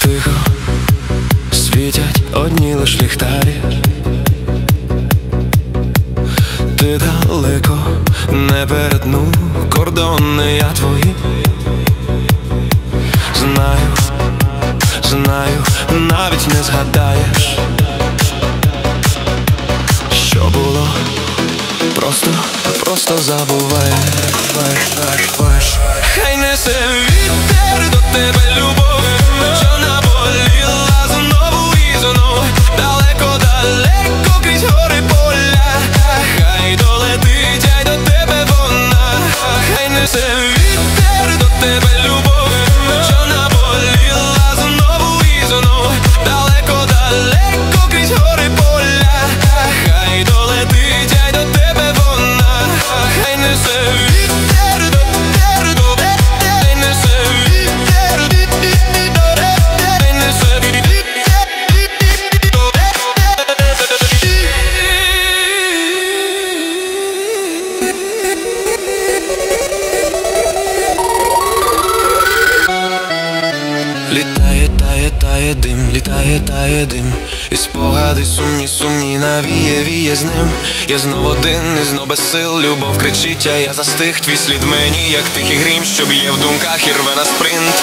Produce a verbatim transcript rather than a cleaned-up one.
Тихо світять одні лиш ліхтарі. Ти далеко не перетну кордони я твої. Знаю, знаю, навіть не згадаєш, що було, просто, просто забуваєш. Хай несе вітер до тебе любов, що наболіла знову і знову. Далеко, далеко крізь гори поля, хай долетить, ай до тебе вона. Хай несе вітер до тебе любов, що наболіла знову і знову. Далеко, далеко крізь гори поля, хай долетить, ай до тебе вона. Хай несе вітер до тебе, хай несе вітер, хай несе вітер. Літає, тає, тає дим, літає, тає дим, і спогади сумні, сумні навіє, віє з ним. Я знов один, і знов без сил, любов кричить, а я застиг. Твій слід мені, як тихий грім, що б'є в думках і рве на спринт.